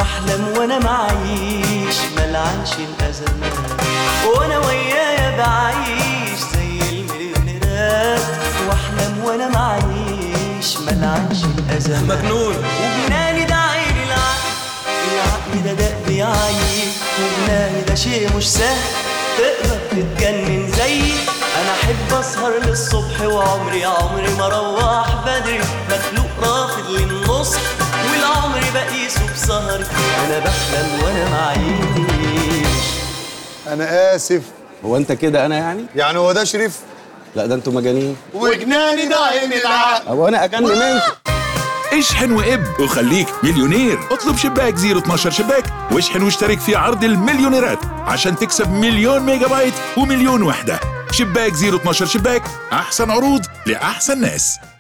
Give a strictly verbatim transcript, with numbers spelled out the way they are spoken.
واحلم وانا معيش ملعنش الازمات، وانا ويايا بعيش زي المليونيرات، واحلم وانا معيش ملعنش الازمات. مجنون وجناني ده عين العقل، العقل ده دق بيعيي، وجناني ده شيء مش سهل تقدر تتجنن زيي. انا احب اسهر للصبح وعمري عمري ما اروح بدري، مخلوق رافض للنص والعمر بقيسه بسهري. انا بحلم وانا معيش. انا اسف. هو انت كده انا يعني؟ يعني هو ده شريف؟ لا ده انتوا مجانين. وجناني ده عين العقل. هو انا اجن منكم؟ اشحن واب وخليك مليونير. اطلب شباك زيرو اتناشر شباك واشحن واشترك في عرض المليونيرات عشان تكسب مليون ميجا بايت ومليون وحدة. شباك زيرو اتناشر شباك، احسن عروض لاحسن ناس.